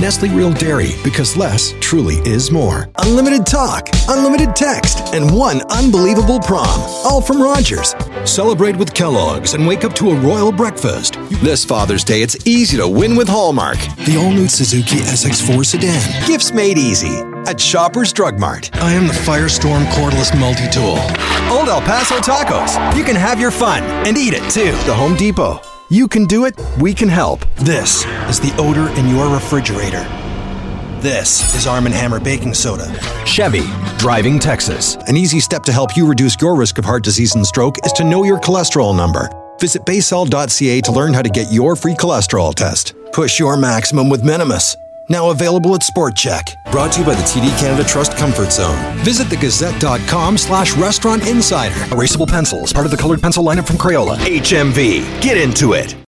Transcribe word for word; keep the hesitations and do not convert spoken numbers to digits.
Nestle Real Dairy, because less truly is more. Unlimited talk, unlimited text, and one unbelievable prom. All from Rogers. Celebrate with Kellogg's and wake up to a royal breakfast. This Father's Day, it's easy to win with Hallmark. The all-new Suzuki S X four sedan. Gifts made easy at Shoppers Drug Mart. I am the Firestorm cordless multi-tool. Old El Paso Tacos. You can have your fun and eat it too. The Home Depot. You can do it, we can help. This is the odor in your refrigerator. This is Arm and Hammer baking soda. Chevy, driving Texas. An easy step to help you reduce your risk of heart disease and stroke is to know your cholesterol number. Visit basal dot c a to learn how to get your free cholesterol test. Push your maximum with Minimus. Now available at Sport Check. Brought to you by the T D Canada Trust Comfort Zone. Visit thegazette.com slash restaurant insider. Erasable pencils, part of the colored pencil lineup from Crayola. H M V. Get into it.